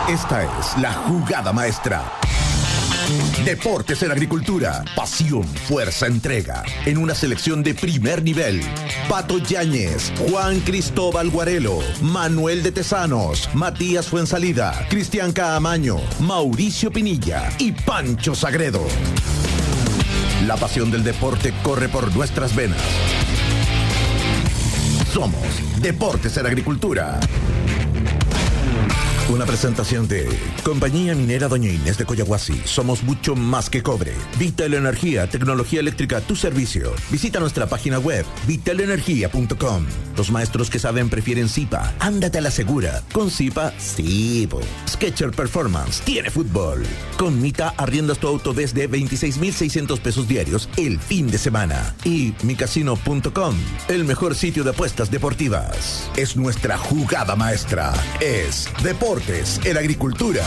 Esta es la jugada maestra. Deportes en Agricultura. Pasión, fuerza, entrega. En una selección de primer nivel. Pato Yáñez, Juan Cristóbal Guarelo, Manuel de Tesanos, Matías Fuensalida, Cristian Caamaño, Mauricio Pinilla y Pancho Sagredo. La pasión del deporte corre por nuestras venas. Somos Deportes en Agricultura. Una presentación de Compañía Minera Doña Inés de Coyahuasi. Somos mucho más que cobre. Vital Energía, tecnología eléctrica a tu servicio. Visita nuestra página web, vitalenergia.com. Los maestros que saben prefieren Zipa. Ándate a la segura. Con Zipa, sí. Sketcher Performance tiene fútbol. Con Mita arriendas tu auto desde 26,600 pesos diarios el fin de semana. Y micasino.com, el mejor sitio de apuestas deportivas. Es nuestra jugada maestra. Es Deportes en Agricultura.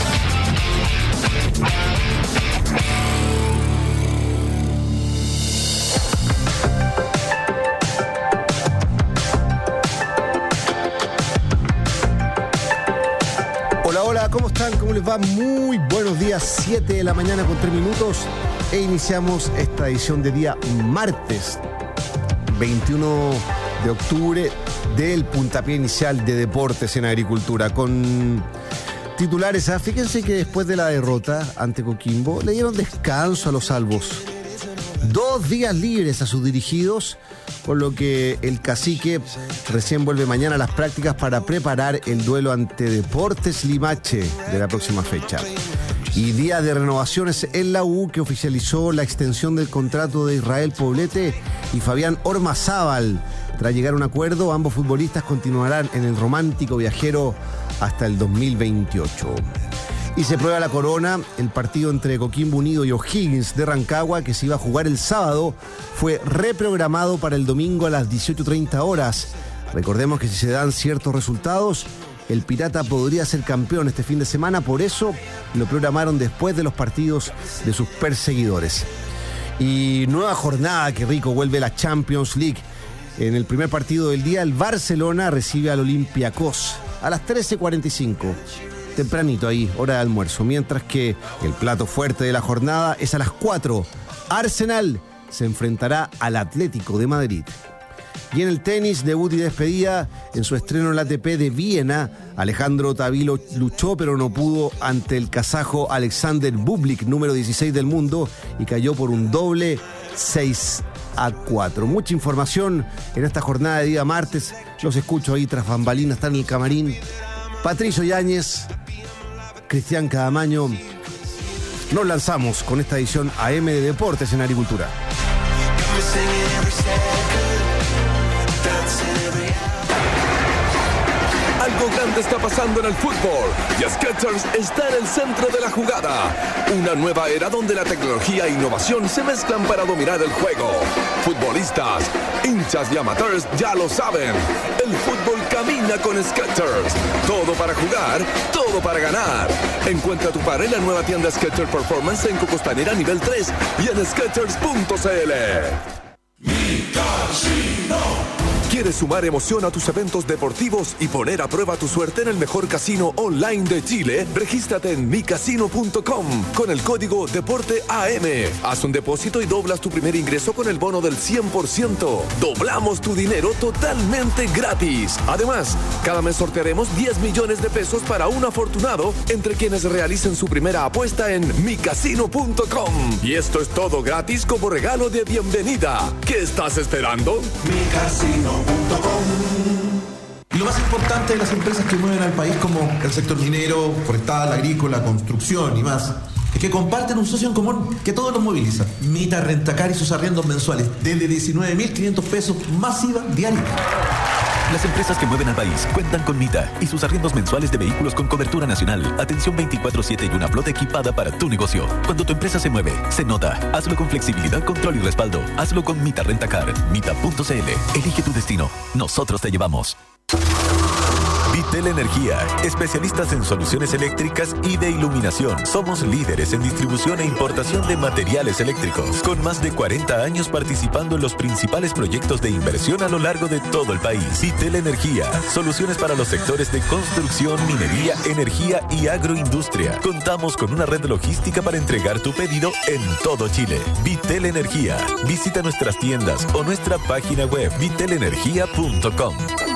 Hola, hola, ¿cómo están? ¿Cómo les va? Muy buenos días, 7 de la mañana con 3 minutos e iniciamos esta edición de día martes 21 de octubre del puntapié inicial de Deportes en Agricultura con titulares. Fíjense que después de la derrota ante Coquimbo le dieron descanso a los salvos, 2 días libres a sus dirigidos, por lo que el cacique recién vuelve mañana a las prácticas para preparar el duelo ante Deportes Limache de la próxima fecha. Y día de renovaciones en la U, que oficializó la extensión del contrato de Israel Poblete y Fabián Ormazábal. Tras llegar a un acuerdo, ambos futbolistas continuarán en el romántico viajero hasta el 2028. Y se prueba la corona. El partido entre Coquimbo Unido y O'Higgins de Rancagua, que se iba a jugar el sábado, fue reprogramado para el domingo a las 18:30 horas. Recordemos que si se dan ciertos resultados, el Pirata podría ser campeón este fin de semana, por eso lo programaron después de los partidos de sus perseguidores. Y nueva jornada, qué rico, vuelve la Champions League. En el primer partido del día, el Barcelona recibe al Olympiacos a las 13:45. Tempranito ahí, hora de almuerzo. Mientras que el plato fuerte de la jornada es a las 4. Arsenal se enfrentará al Atlético de Madrid. Y en el tenis, debut y despedida en su estreno en la ATP de Viena, Alejandro Tavilo luchó pero no pudo ante el kazajo Alexander Bublik, número 16 del mundo, y cayó por un doble 6-4. Mucha información en esta jornada de día martes. Los escucho ahí tras bambalinas, están en el camarín Patricio Yáñez, Cristian Caamaño. Nos lanzamos con esta edición AM de Deportes en Agricultura. Algo grande está pasando en el fútbol y Skechers está en el centro de la jugada. Una nueva era donde la tecnología e innovación se mezclan para dominar el juego. Futbolistas, hinchas y amateurs ya lo saben. El fútbol camina con Skechers. Todo para jugar, todo para ganar. Encuentra tu par en la nueva tienda Skechers Performance en Cocostanera nivel 3 y en Skechers.cl. ¿Quieres sumar emoción a tus eventos deportivos y poner a prueba tu suerte en el mejor casino online de Chile? Regístrate en micasino.com con el código DEPORTEAM. Haz un depósito y doblas tu primer ingreso con el bono del 100%. Doblamos tu dinero totalmente gratis. Además, cada mes sortearemos 10 millones de pesos para un afortunado entre quienes realicen su primera apuesta en micasino.com. Y esto es todo gratis como regalo de bienvenida. ¿Qué estás esperando? Micasino.com. Y lo más importante de las empresas que mueven al país, como el sector minero, forestal, agrícola, construcción y más, es que comparten un socio en común que todos los moviliza. Mita Rentacar y sus arriendos mensuales desde 19.500 pesos más IVA diario. Las empresas que mueven al país cuentan con Mita y sus arriendos mensuales de vehículos con cobertura nacional, atención 24/7 y una flota equipada para tu negocio. Cuando tu empresa se mueve, se nota. Hazlo con flexibilidad, control y respaldo. Hazlo con Mita Rentacar. Mita.cl. Elige tu destino. Nosotros te llevamos. Vitel Energía, especialistas en soluciones eléctricas y de iluminación. Somos líderes en distribución e importación de materiales eléctricos, con más de 40 años participando en los principales proyectos de inversión a lo largo de todo el país. Vitel Energía, soluciones para los sectores de construcción, minería, energía y agroindustria. Contamos con una red logística para entregar tu pedido en todo Chile. Vitel Energía. Visita nuestras tiendas o nuestra página web vitelenergia.com.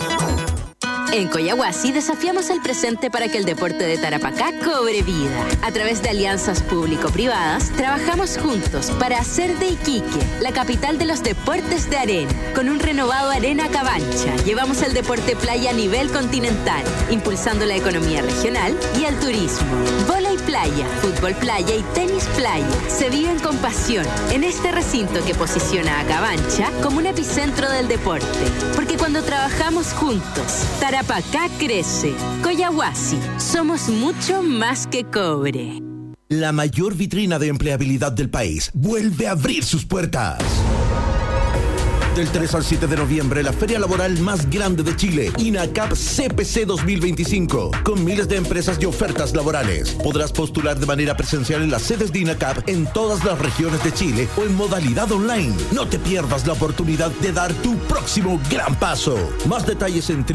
En Coyahuasi desafiamos el presente para que el deporte de Tarapacá cobre vida. A través de alianzas público-privadas, trabajamos juntos para hacer de Iquique la capital de los deportes de arena. Con un renovado Arena Cabancha, llevamos el deporte playa a nivel continental, impulsando la economía regional y el turismo. Vóley playa, fútbol playa y tenis playa se viven con pasión en este recinto que posiciona a Cabancha como un epicentro del deporte. Porque cuando trabajamos juntos, Tarapacá crece. Coyahuasi, somos mucho más que cobre. La mayor vitrina de empleabilidad del país vuelve a abrir sus puertas. Del 3 al 7 de noviembre, la feria laboral más grande de Chile, INACAP CPC 2025, con miles de empresas y ofertas laborales. Podrás postular de manera presencial en las sedes de INACAP en todas las regiones de Chile o en modalidad online. No te pierdas la oportunidad de dar tu próximo gran paso. Más detalles en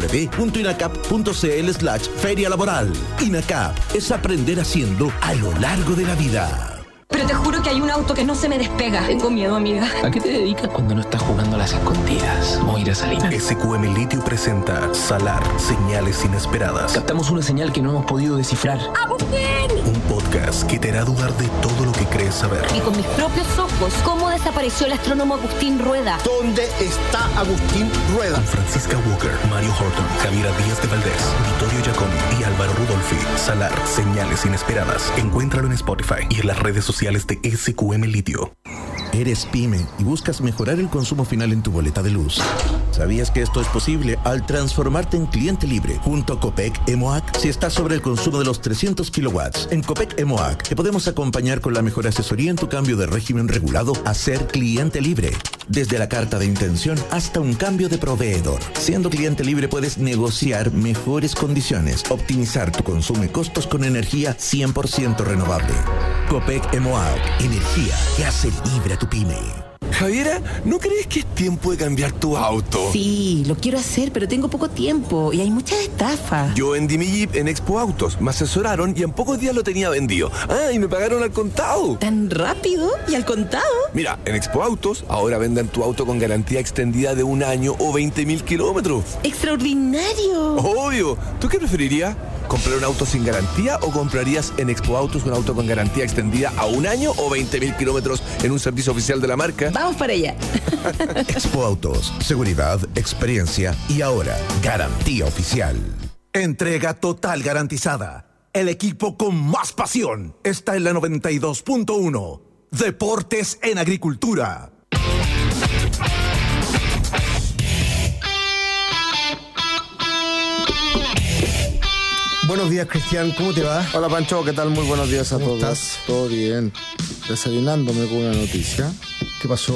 www.inacap.cl/feria laboral. INACAP es aprender haciendo a lo largo de la vida. Pero te juro que hay un auto que no se me despega. Tengo miedo, amiga. ¿A qué te dedicas cuando no estás jugando a las escondidas, Moira Salinas? SQM Litio presenta Salar, señales inesperadas. Captamos una señal que no hemos podido descifrar. ¡Agustín! Un podcast que te hará dudar de todo lo que crees saber. Y con mis propios ojos, ¿cómo desapareció el astrónomo Agustín Rueda? ¿Dónde está Agustín Rueda? Con Francisca Walker, Mario Horton, Javiera Díaz de Valdés, Vittorio Giaconi y Álvaro Rudolfi. Salar, señales inesperadas. Encuéntralo en Spotify y en las redes sociales de SQM Litio. Eres pyme y buscas mejorar el consumo final en tu boleta de luz. ¿Sabías que esto es posible al transformarte en cliente libre junto a Copec EMOAC? Si estás sobre el consumo de los 300 kilowatts, en Copec EMOAC te podemos acompañar con la mejor asesoría en tu cambio de régimen regulado a ser cliente libre. Desde la carta de intención hasta un cambio de proveedor. Siendo cliente libre puedes negociar mejores condiciones, optimizar tu consumo y costos con energía 100% renovable. Copec EMOAC, energía que hace libre a tu pyme. Javiera, ¿no crees que es tiempo de cambiar tu auto? Sí, lo quiero hacer, pero tengo poco tiempo y hay muchas estafas. Yo vendí mi Jeep en Expo Autos, me asesoraron y en pocos días lo tenía vendido. Ah, y me pagaron al contado. ¿Tan rápido y al contado? Mira, en Expo Autos ahora venden tu auto con garantía extendida de 1 año o 20.000 kilómetros. ¡Extraordinario! Obvio. ¿Tú qué preferirías? ¿Comprar un auto sin garantía o comprarías en Expo Autos un auto con garantía extendida a 1 año o 20.000 kilómetros en un servicio oficial de la marca? Vamos para allá. Expo Autos, seguridad, experiencia y ahora garantía oficial. Entrega total garantizada. El equipo con más pasión está en la 92.1. Deportes en Agricultura. Buenos días, Cristian, ¿cómo te va? Hola, Pancho, ¿qué tal? Muy buenos días a ¿Cómo todos. estás? Todo bien. Desayunándome con una noticia. ¿Qué pasó?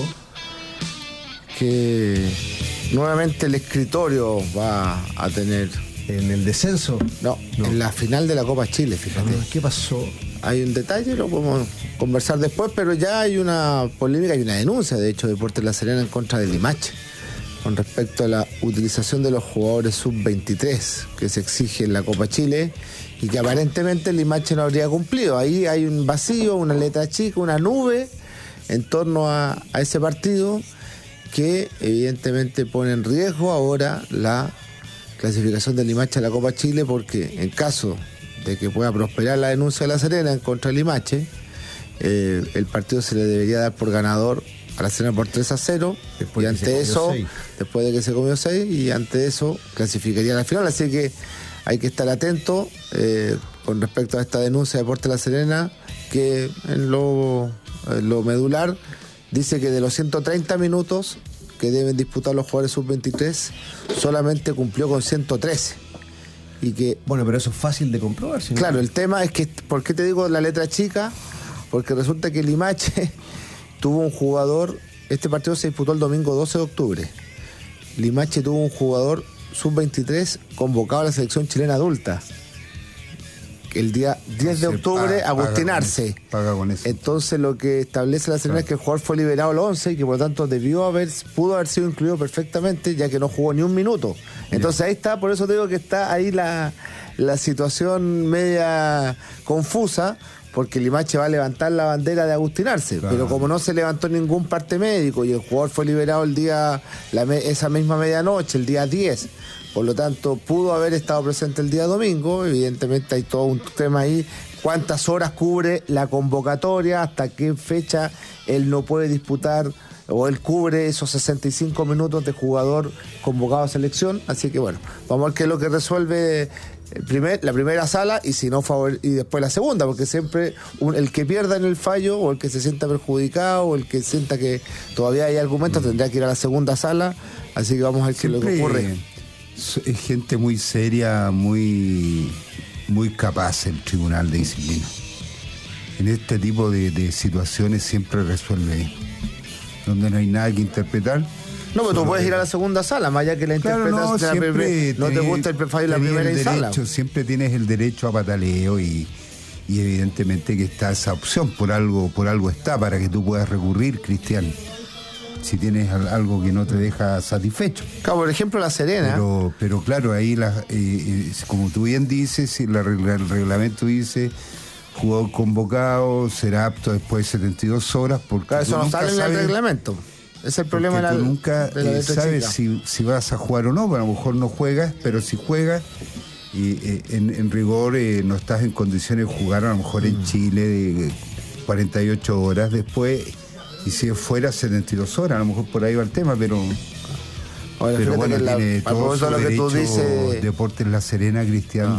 Que nuevamente el escritorio va a tener... ¿En el descenso? No, en la final de la Copa Chile, fíjate. ¿Qué pasó? Hay un detalle, lo podemos conversar después, pero ya hay una polémica y una denuncia, de hecho, de Deportes La Serena en contra del Limache, con respecto a la utilización de los jugadores sub-23 que se exige en la Copa Chile y que aparentemente el Limache no habría cumplido. Ahí hay un vacío, una letra chica, una nube en torno a ese partido que evidentemente pone en riesgo ahora la clasificación del Limache a la Copa Chile, porque en caso de que pueda prosperar la denuncia de La Serena en contra del Limache, el partido se le debería dar por ganador a La Serena por 3-0, y ante eso, después de que se comió 6, y ante eso clasificaría a la final. Así que hay que estar atento con respecto a esta denuncia de Deportes La Serena, que en lo medular dice que de los 130 minutos que deben disputar los jugadores sub-23, solamente cumplió con 113. Y que, bueno, pero eso es fácil de comprobar. ¿Sí? Claro, el tema es que, ¿por qué te digo la letra chica? Porque resulta que Limache tuvo un jugador, este partido se disputó el domingo 12 de octubre. Limache tuvo un jugador sub-23 convocado a la selección chilena adulta. El día 10 de octubre, Agustín Arce. Paga con eso. Entonces lo que establece la Serena es que el jugador fue liberado el 11 y que por lo tanto pudo haber sido incluido perfectamente, ya que no jugó ni un minuto. Entonces ahí está, por eso te digo que está ahí la situación media confusa, porque Limache va a levantar la bandera de Agustín Arce, claro. Pero como no se levantó ningún parte médico y el jugador fue liberado esa misma medianoche, el día 10, por lo tanto pudo haber estado presente el día domingo. Evidentemente hay todo un tema ahí, cuántas horas cubre la convocatoria, hasta qué fecha él no puede disputar o él cubre esos 65 minutos de jugador convocado a selección. Así que bueno, vamos a ver qué es lo que resuelve la primera sala y si no y después la segunda, porque siempre el que pierda en el fallo o el que se sienta perjudicado o el que sienta que todavía hay argumentos tendrá que ir a la segunda sala. Así que vamos a ver qué es lo que ocurre. Es gente muy seria, muy capaz el Tribunal de Disciplina. En este tipo de situaciones siempre resuelve bien. Donde no hay nada que interpretar. No, pero tú puedes ir a la segunda sala, más allá que la interpretación no te gusta el fallo de la primera sala. Siempre tienes el derecho a pataleo y evidentemente que está esa opción, por algo está, para que tú puedas recurrir, Cristian, si tienes algo que no te deja satisfecho. Claro, por ejemplo, La Serena. Pero claro, ahí como tú bien dices, el reglamento dice jugador convocado será apto después de 72 horas, porque claro, eso no sale en el reglamento. Es el problema tú nunca sabes si vas a jugar o no. A lo mejor no juegas, pero si juegas y en rigor no estás en condiciones de jugar a lo mejor en Chile de 48 horas después, y si fuera 72 horas, a lo mejor por ahí va el tema, pero bueno, tiene todo su derecho Deportes La Serena, Cristian,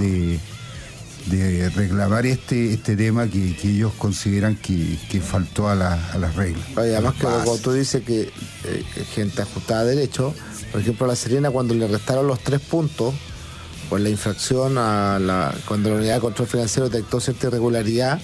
de reclamar este tema que ellos consideran que faltó a las reglas. Además que cuando tú dices que gente ajustada a derecho, por ejemplo La Serena, cuando le restaron los 3 puntos por la infracción cuando la unidad de control financiero detectó cierta irregularidad,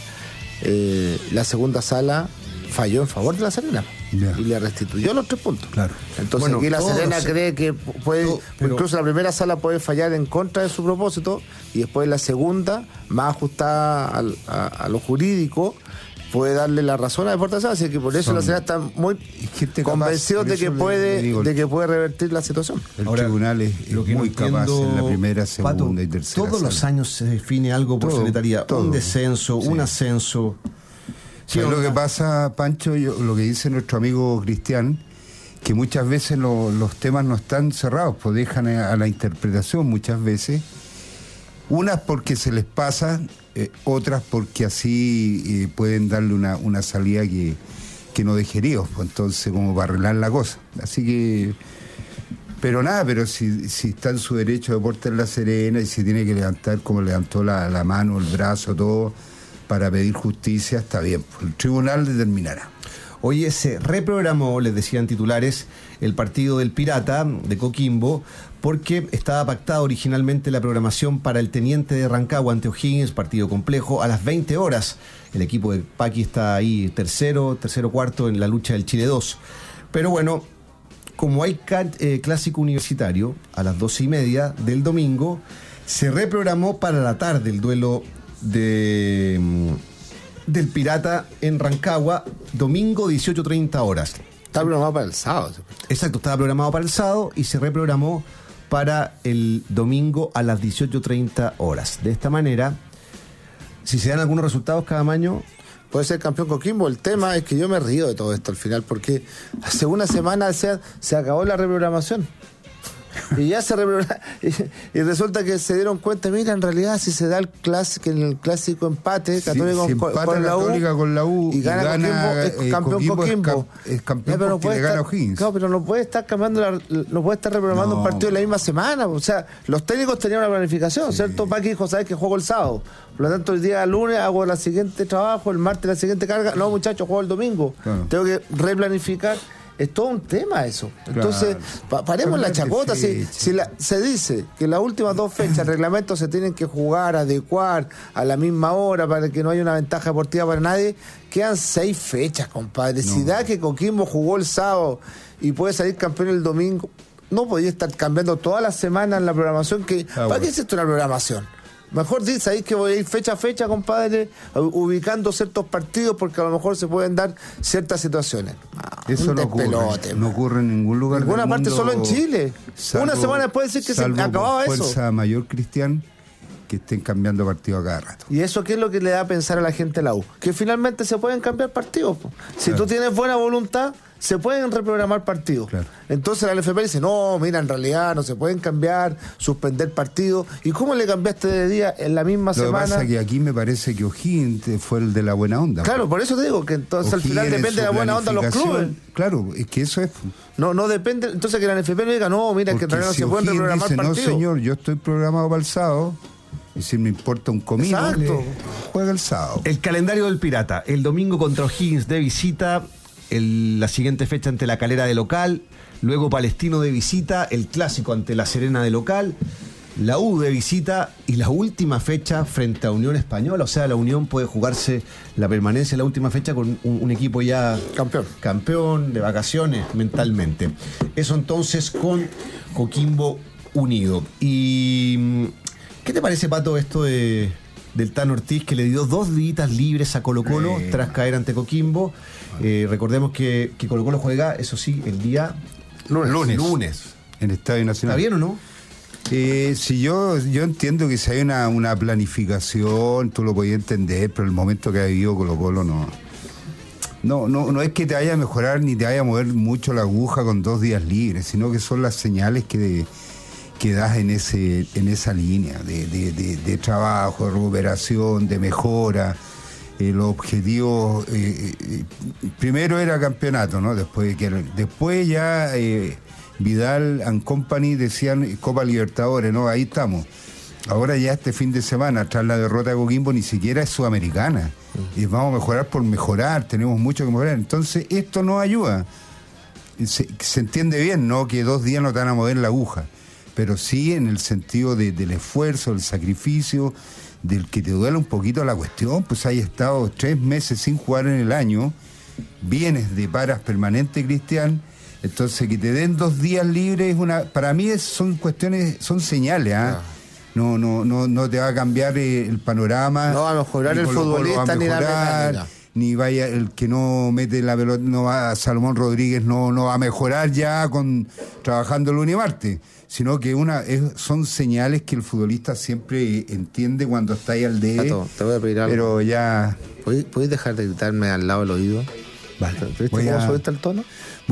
la segunda sala falló en favor de La Serena y le restituyó los 3 puntos. Claro. Entonces aquí La Serena cree que puede, incluso la primera sala puede fallar en contra de su propósito, y después la segunda, más ajustada a lo jurídico, puede darle la razón a Deportes. Así que por eso La Serena está muy convencido de que puede revertir la situación. El tribunal es muy capaz en la primera, segunda, Pato, y tercera todos sala. Los años se define algo por secretaría, un descenso, un ascenso. ¿Sabes lo que pasa, Pancho? Lo que dice nuestro amigo Cristian, que muchas veces los temas no están cerrados, pues dejan a la interpretación muchas veces. Unas porque se les pasa, otras porque así pueden darle una salida que no deje líos, pues entonces como para arreglar la cosa. Así que, pero si está en su derecho Deportes La Serena y si tiene que levantar como levantó la mano, el brazo, todo, para pedir justicia, está bien. El tribunal determinará. Oye, se reprogramó, les decían titulares, el partido del Pirata de Coquimbo, porque estaba pactada originalmente la programación para el Teniente de Rancagua ante O'Higgins, partido complejo, a las 20 horas. El equipo de Paqui está ahí tercero, cuarto en la lucha del Chile 2. Pero bueno, como hay clásico universitario a las 12:30 del domingo, se reprogramó para la tarde el duelo del Pirata en Rancagua, domingo 18:30 horas. Está programado para el sábado. Exacto, estaba programado para el sábado y se reprogramó para el domingo a las 18:30 horas. De esta manera, si se dan algunos resultados cada año, puede ser campeón Coquimbo. El tema es que yo me río de todo esto al final, porque hace una semana se acabó la reprogramación. Y ya se y resulta que se dieron cuenta, mira, en realidad si se da el clásico empate Católico con la U y gana Coquimbo, es campeón Coquimbo. Es campeón porque le gana O'Higgins. Claro, pero no puede estar no puede estar reprogramando un partido en la misma semana. O sea, los técnicos tenían una planificación, ¿cierto? Paqui dijo, ¿sabes que juego el sábado? Por lo tanto, el día lunes hago la siguiente trabajo, el martes la siguiente carga. No, muchachos, juego el domingo. Claro. Tengo que replanificar. Es todo un tema eso. Entonces, paremos la chacota. Si se dice que las últimas 2 fechas el reglamento se tienen que jugar, adecuar a la misma hora para que no haya una ventaja deportiva para nadie, quedan 6 fechas, compadre. Si da que Coquimbo jugó el sábado y puede salir campeón el domingo, no podía estar cambiando todas las semanas la programación. ¿Para qué es esto una programación? Mejor dice ahí que voy a ir fecha a fecha, compadre, ubicando ciertos partidos porque a lo mejor se pueden dar ciertas situaciones. Eso no ocurre en ningún lugar en ninguna parte, solo en Chile. Una semana después de decir que se acababa eso. Fuerza mayor, Cristian, que estén cambiando partidos a cada rato. ¿Y eso qué es lo que le da a pensar a la gente de la U? Que finalmente se pueden cambiar partidos. Si tú tienes buena voluntad, se pueden reprogramar partidos. Claro. Entonces la LFP dice, no, mira, en realidad no se pueden cambiar, suspender partidos. ¿Y cómo le cambiaste de día en la misma semana? Lo que pasa es que aquí me parece que O'Higgins fue el de la buena onda. Claro, por eso te digo que entonces al final depende de la buena onda de los clubes. Claro, es que eso es... No depende, entonces que la LFP no diga, no, mira, que en realidad no se pueden reprogramar dice, partidos. No, señor, yo estoy programado para el sábado. Y si me importa un comino, juega el sábado. El calendario del Pirata. El domingo contra O'Higgins de visita. La siguiente fecha ante La Calera de local. Luego Palestino de visita. El clásico ante La Serena de local. La U de visita. Y la última fecha frente a Unión Española. O sea, la Unión puede jugarse la permanencia en la última fecha con un equipo ya campeón de vacaciones mentalmente. Eso entonces con Coquimbo Unido. Y... ¿qué te parece, Pato, esto del Tano Ortiz, que le dio 2 días libres a Colo-Colo tras caer ante Coquimbo? Recordemos que Colo-Colo juega, eso sí, el día lunes. En el Estadio Nacional. ¿Está bien o no? Si yo entiendo que si hay una planificación, tú lo podías entender, pero el momento que ha vivido Colo-Colo no es que te vaya a mejorar ni te vaya a mover mucho la aguja con 2 días libres, sino que son las señales que das en esa línea de trabajo, de recuperación, de mejora. Los objetivos, primero era campeonato, ¿no? Después ya Vidal and Company decían Copa Libertadores, ¿no? Ahí estamos. Ahora ya este fin de semana, tras la derrota de Coquimbo, ni siquiera es sudamericana. Y vamos a mejorar por mejorar, tenemos mucho que mejorar. Entonces esto nos ayuda. Se entiende bien, ¿no? Que 2 días no te van a mover la aguja, pero sí en el sentido del esfuerzo, del sacrificio, del que te duele un poquito la cuestión, pues hay estado 3 meses sin jugar en el año, vienes de paras permanente, Cristian, entonces que te den 2 días libres, para mí son cuestiones, son señales, no te va a cambiar el panorama. No va a mejorar el futbolista ni la mecánica. Ni vaya el que no mete la pelota, no va, Salomón Rodríguez no va a mejorar ya trabajando el lunes y martes, sino que son señales que el futbolista siempre entiende cuando está ahí al debe. Tato, te voy a pedir algo. Pero ya... ¿Puedes dejar de gritarme al lado del oído? Vale. ¿Viste cómo subiste el tono?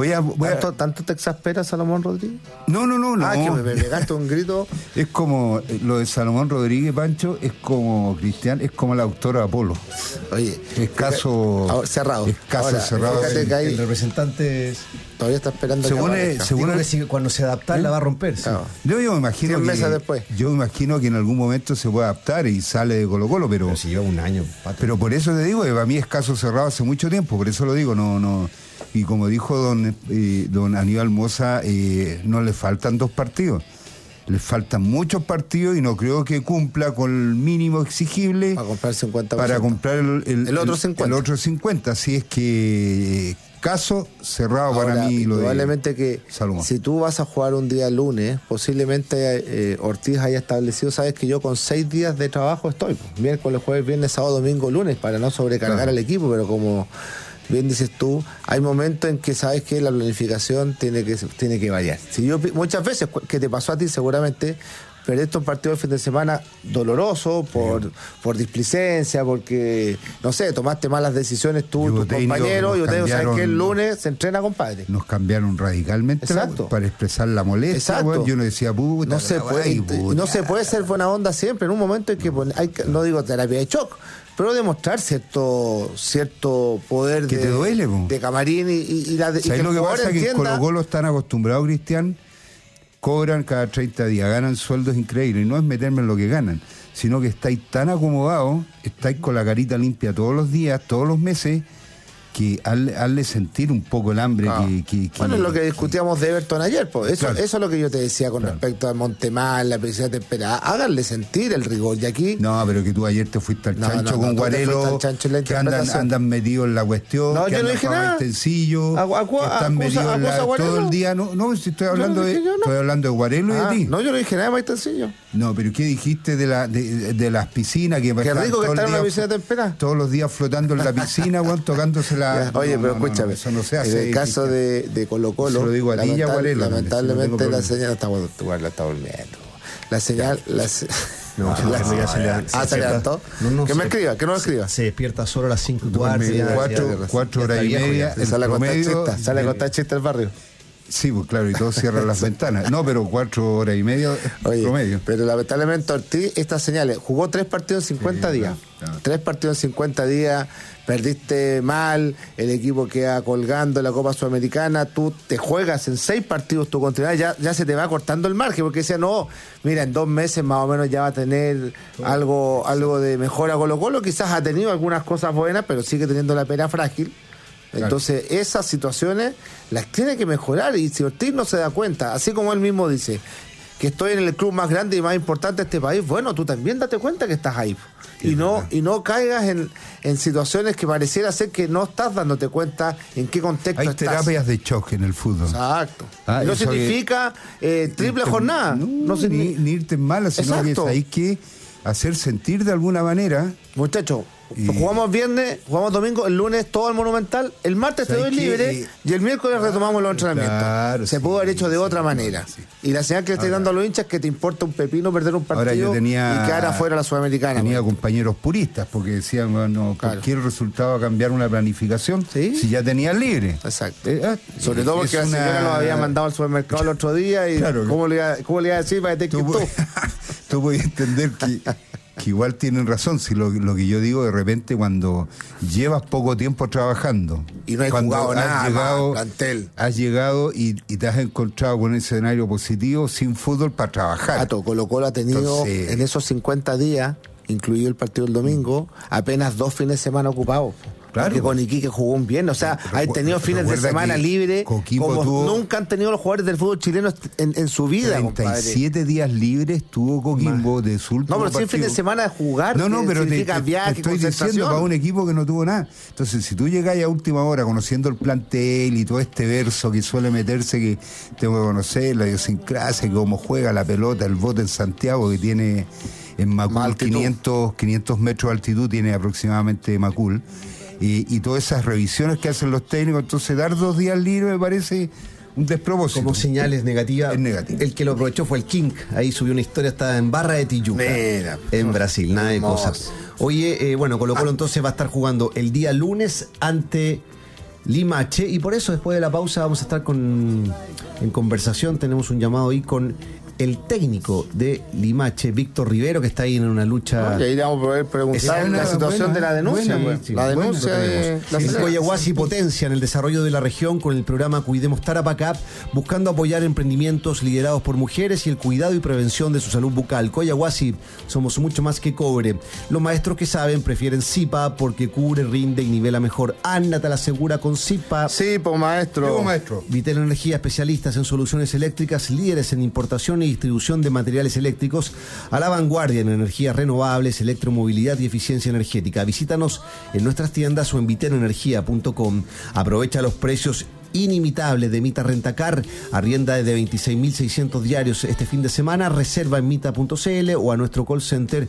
¿Tanto te exaspera Salomón Rodríguez? No. Que me pegaste un grito. Es como lo de Salomón Rodríguez, Pancho, es como Cristian, es como la autora de Apolo. Oye, escaso cerrado. Fíjate que el representante todavía está esperando que cuando se adapta la va a romper. Claro. Yo me imagino 100 meses después. Yo me imagino que en algún momento se puede adaptar y sale de Colo-Colo, pero si lleva un año, Pato. Pero por eso te digo que para mí es caso cerrado hace mucho tiempo, por eso lo digo, no. Y como dijo don Aníbal Moza, no le faltan 2 partidos. Le faltan muchos partidos y no creo que cumpla con el mínimo exigible para comprar 50%. Para comprar el otro 50%. El otro 50%. Así es que caso cerrado. Ahora, para mí. Probablemente que Salomón, si tú vas a jugar un día lunes, posiblemente Ortiz haya establecido, sabes que yo con 6 días de trabajo estoy. Miércoles, jueves, viernes, sábado, domingo, lunes, para no sobrecargar al equipo, pero como bien dices tú, hay momentos en que sabes que la planificación tiene que variar. Muchas veces, que te pasó a ti seguramente, perdiste un partido el fin de semana doloroso por displicencia, porque, no sé, tomaste malas decisiones tú y tus compañeros, y ustedes saben que el lunes se entrena, compadre. Nos cambiaron radicalmente para expresar la molestia. Bueno, yo no decía, puta, no se puede ser buena onda siempre. En un momento en que no digo terapia de shock, pero demostrar cierto poder que te duele, de camarín y ¿sabes lo que pasa? Que en Colo-Colo están acostumbrados, Cristian, cobran cada 30 días, ganan sueldos increíbles, y no es meterme en lo que ganan, sino que estáis tan acomodados, estáis con la carita limpia todos los días, todos los meses, que hazle sentir un poco el hambre que bueno, es lo que discutíamos de Everton ayer, pues. Eso es lo que yo te decía con respecto a Montemar, la presión temperada. Háganle sentir el rigor. Y aquí... No, pero que tú ayer te fuiste al chancho con Guarelo, que andan metidos en la cuestión, no, que yo no andan dije para nada. Martencillo, que están metidos todo el día. No, si estoy hablando estoy hablando de Guarelo y de ti. No, yo no dije nada de Martencillo. No, pero ¿qué dijiste de las piscinas? Qué rico que está en una piscina temperada. Todos los días flotando en la piscina, tocándose la... Oye, pero escúchame, eso no se hace. En el caso de Colo-Colo, se lo digo a ti y a Guarelo, lamentablemente la señal está durmiendo. La señal... No, se levantó. Que me escriba, que no lo escriba. Se despierta solo a las 5:15. 4 horas y media. Sale a contar chistes al barrio. Sí, pues claro, y todos cierran las ventanas. No, pero 4 horas y media promedio. Pero lamentablemente Ortiz, estas señales, jugó 3 partidos en 50 días. Claro. 3 partidos en 50 días, perdiste mal, el equipo queda colgando en la Copa Sudamericana, tú te juegas en 6 partidos tu continuidad, ya se te va cortando el margen, porque decía, no, mira, en 2 meses más o menos ya va a tener algo de mejora Colo-Colo, quizás ha tenido algunas cosas buenas, pero sigue teniendo la pera frágil. Entonces esas situaciones las tiene que mejorar, y si Ortiz no se da cuenta, así como él mismo dice que estoy en el club más grande y más importante de este país, bueno, tú también date cuenta que estás ahí y no caigas en situaciones que pareciera ser que no estás dándote cuenta en qué contexto estás. Hay terapias de choque en el fútbol. Exacto. No significa triple jornada, ni irte en mala, sino que hay que hacer sentir de alguna manera. Muchachos, jugamos viernes, jugamos domingo, el lunes todo el Monumental, el martes te doy libre y el miércoles retomamos los entrenamientos. Claro, se pudo haber hecho de otra manera. Sí. Y la señal que le estoy dando a los hinchas es que te importa un pepino perder un partido y quedar afuera la Sudamericana. Tenía compañeros puristas porque decían, bueno, cualquier resultado a cambiar una planificación si ya tenían libre. Exacto. Sobre todo porque la señora los había mandado al supermercado el otro día y ¿cómo le iba a decir para que tú podías entender que igual tienen razón, si lo que yo digo, de repente cuando llevas poco tiempo trabajando y no has jugado nada, plantel, has llegado y te has encontrado con un escenario positivo sin fútbol para trabajar. Colo-Colo ha tenido en esos 50 días, incluido el partido del domingo, apenas 2 fines de semana ocupados. Claro. Que con Iquique jugó un bien, o sea, hay tenido fines de semana libre como nunca han tenido los jugadores del fútbol chileno en su vida. 37 días libres tuvo Coquimbo de su último partido. Pero sin fin de semana de jugar, pero te viaje, estoy diciendo para un equipo que no tuvo nada. Entonces, si tú llegáis a última hora conociendo el plantel y todo este verso que suele meterse, que tengo que conocer la idiosincrasia, que cómo juega la pelota, el bote en Santiago, que tiene en Macul 500 metros de altitud, tiene aproximadamente Macul. Y todas esas revisiones que hacen los técnicos, entonces dar 2 días libres me parece un despropósito. Como señales negativas. Es negativo. El que lo aprovechó fue el King. Ahí subió una historia, estaba en Barra de Tijuca, en Brasil, nada de cosas. Oye, Colo-Colo entonces va a estar jugando el día lunes ante Limache, y por eso después de la pausa vamos a estar en conversación. Tenemos un llamado ahí con el técnico de Limache, Víctor Rivero, que está ahí en una lucha. Y ahí vamos a poder preguntar la situación de la denuncia. La denuncia de Coyahuasi potencia en el desarrollo de la región con el programa Cuidemos Tarapacá, buscando apoyar emprendimientos liderados por mujeres y el cuidado y prevención de su salud bucal. Coyahuasi, somos mucho más que cobre. Los maestros que saben prefieren Zipa porque cubre, rinde y nivela mejor. Ana te la asegura con Zipa. Sí, pues maestro. Vitel Energía, especialistas en soluciones eléctricas, líderes en importación y distribución de materiales eléctricos, a la vanguardia en energías renovables, electromovilidad y eficiencia energética. Visítanos en nuestras tiendas o en vitenenergia.com. Aprovecha los precios inimitables de Mita Rentacar, arrienda de 26.600 diarios este fin de semana. Reserva en mita.cl o a nuestro call center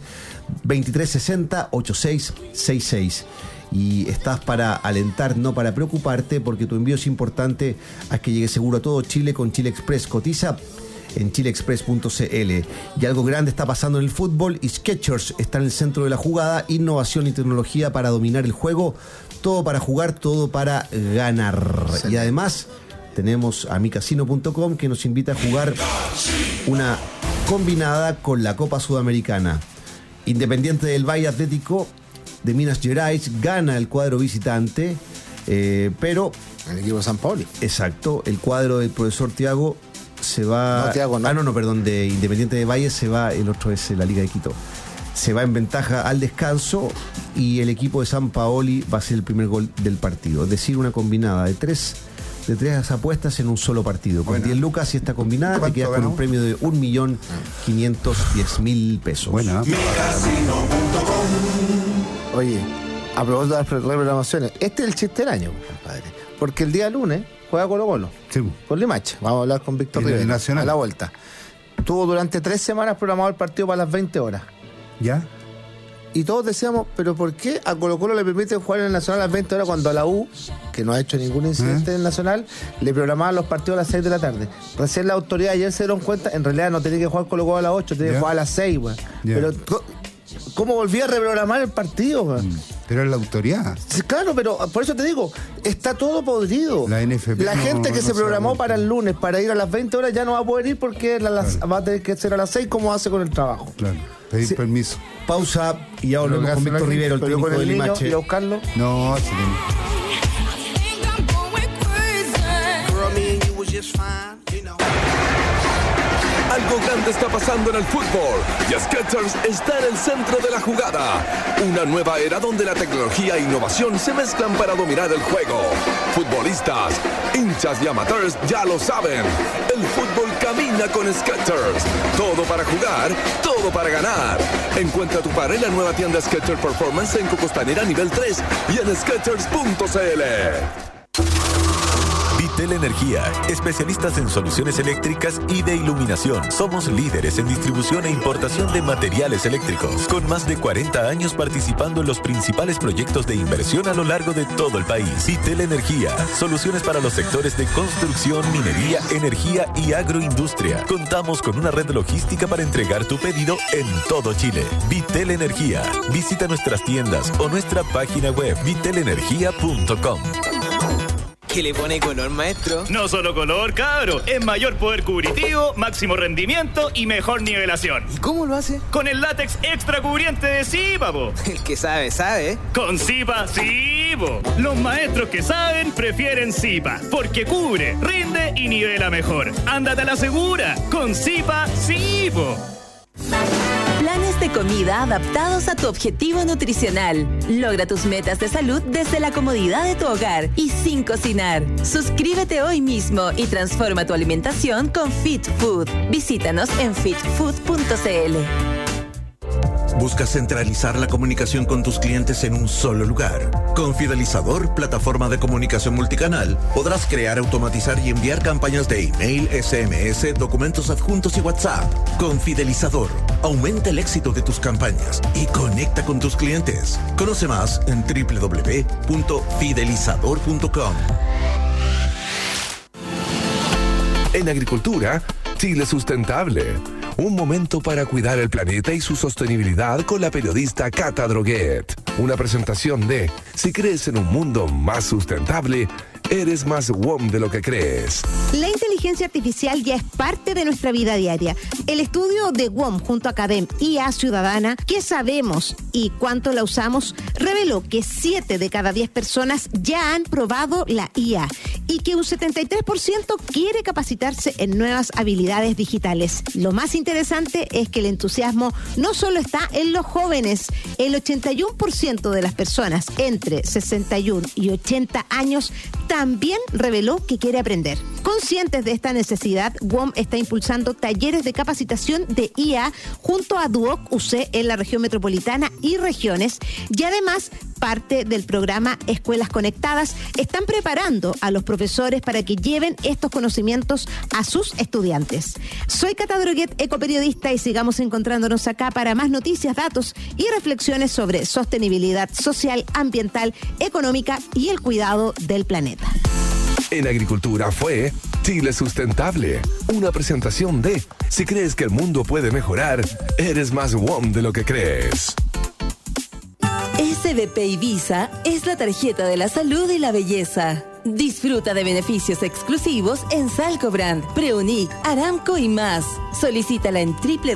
2360-8666. Y estás para alentar, no para preocuparte, porque tu envío es importante. Haz que llegue seguro a todo Chile con Chile Express. Cotiza en chileexpress.cl. Y algo grande está pasando en el fútbol y Skechers está en el centro de la jugada. Innovación y tecnología para dominar el juego. Todo para jugar, todo para ganar. Sí. Y además tenemos a micasino.com, que nos invita a jugar una combinada con la Copa Sudamericana. Independiente del Valle Atlético de Minas Gerais gana el cuadro visitante, pero el equipo de San Pauli. Exacto, el cuadro del profesor Thiago se va. No, Thiago, no. Perdón, de Independiente de Valle se va, el otro es la Liga de Quito. se va en ventaja al descanso y el equipo de Sampaoli va a ser el primer gol del partido. Es decir, una combinada de tres apuestas en un solo partido. Con 10 lucas, si está combinada, te quedas con un premio de 1.510.000 pesos. Bueno. Oye, a propósito de las reprogramaciones, este es el chiste del año, compadre. Porque el día lunes juega Colo-Colo. Sí. Con Limache. Vamos a hablar con Víctor Rivera. Nacional. A la vuelta. Tuvo durante 3 semanas programado el partido para las 20 horas. ¿Ya? Y todos decíamos, ¿pero por qué a Colo-Colo le permiten jugar en el Nacional a las 20 horas cuando a la U, que no ha hecho ningún incidente en el Nacional, le programaban los partidos a las 6 de la tarde? Recién la autoridad ayer se dieron cuenta, en realidad no tenía que jugar Colo-Colo a las 8, tenía que jugar a las 6, güey. Pero, ¿cómo volvía a reprogramar el partido, güey? Pero es la autoridad. Sí, claro, pero por eso te digo, está todo podrido. La NFP La gente que se programó para el lunes para ir a las 20 horas ya no va a poder ir porque va a tener que ser a las 6 como hace con el trabajo. Claro, pedir permiso. Pausa y ya volvemos con Víctor Rivero, el técnico del Limache. ¿Y a buscarlo? No, sí. Algo grande está pasando en el fútbol y Skechers está en el centro de la jugada. Una nueva era donde la tecnología e innovación se mezclan para dominar el juego. Futbolistas, hinchas y amateurs ya lo saben. El fútbol camina con Skechers. Todo para jugar, todo para ganar. Encuentra tu par en la nueva tienda Skechers Performance en Cocostanera nivel 3 y en Skechers.cl. Vitel Energía, especialistas en soluciones eléctricas y de iluminación. Somos líderes en distribución e importación de materiales eléctricos, con más de 40 años participando en los principales proyectos de inversión a lo largo de todo el país. Vitel Energía, soluciones para los sectores de construcción, minería, energía y agroindustria. Contamos con una red logística para entregar tu pedido en todo Chile. Vitel Energía, visita nuestras tiendas o nuestra página web vitelenergia.com. ¿Qué le pone color, maestro? No solo color, cabro. Es mayor poder cubritivo, máximo rendimiento y mejor nivelación. ¿Y cómo lo hace? Con el látex extra cubriente de Zipa, po. El que sabe, sabe. Con Zipa, sí, po. Los maestros que saben prefieren Zipa, porque cubre, rinde y nivela mejor. Ándate a la segura. Con Zipa, sí, po. Planes de comida adaptados a tu objetivo nutricional. Logra tus metas de salud desde la comodidad de tu hogar y sin cocinar. Suscríbete hoy mismo y transforma tu alimentación con Fit Food. Visítanos en fitfood.cl. ¿Buscas centralizar la comunicación con tus clientes en un solo lugar? Con Fidelizador, plataforma de comunicación multicanal, podrás crear, automatizar y enviar campañas de email, SMS, documentos adjuntos y WhatsApp. Con Fidelizador, aumenta el éxito de tus campañas y conecta con tus clientes. Conoce más en www.fidelizador.com. En agricultura, Chile Sustentable. Un momento para cuidar el planeta y su sostenibilidad con la periodista Cata Droguet. Una presentación de Si crees en un mundo más sustentable, eres más WOM de lo que crees. La inteligencia artificial ya es parte de nuestra vida diaria. El estudio de WOM junto a Academ IA Ciudadana, ¿qué sabemos y cuánto la usamos?, reveló que 7 de cada 10 personas ya han probado la IA y que un 73% quiere capacitarse en nuevas habilidades digitales. Lo más interesante es que el entusiasmo no solo está en los jóvenes. El 81% de las personas entre 61 y 80 años también reveló que quiere aprender. Conscientes de esta necesidad, WOM está impulsando talleres de capacitación de IA junto a Duoc UC en la región metropolitana y regiones, y además parte del programa Escuelas Conectadas están preparando a los profesores para que lleven estos conocimientos a sus estudiantes. Soy Cata Droguet, ecoperiodista, y sigamos encontrándonos acá para más noticias, datos y reflexiones sobre sostenibilidad social, ambiental, económica y el cuidado del planeta. En agricultura fue Chile Sustentable. Una presentación de Si crees que el mundo puede mejorar, eres más WOM de lo que crees. SBP Ibiza es la tarjeta de la salud y la belleza. Disfruta de beneficios exclusivos en Salcobrand, Preunic, Aramco y más. Solicítala en